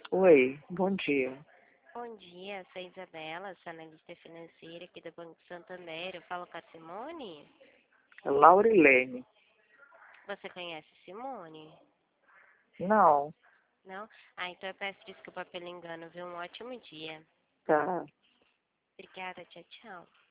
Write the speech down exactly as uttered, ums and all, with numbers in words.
Oi, bom dia. Bom dia, sou a Isabela, sou analista financeira aqui do Banco Santander. Eu falo com a Simone? Laurilene. Você conhece Simone? Não, Não? Ah, então eu peço desculpa pelo engano, viu? Um ótimo dia. tá. Obrigada, tchau, tchau.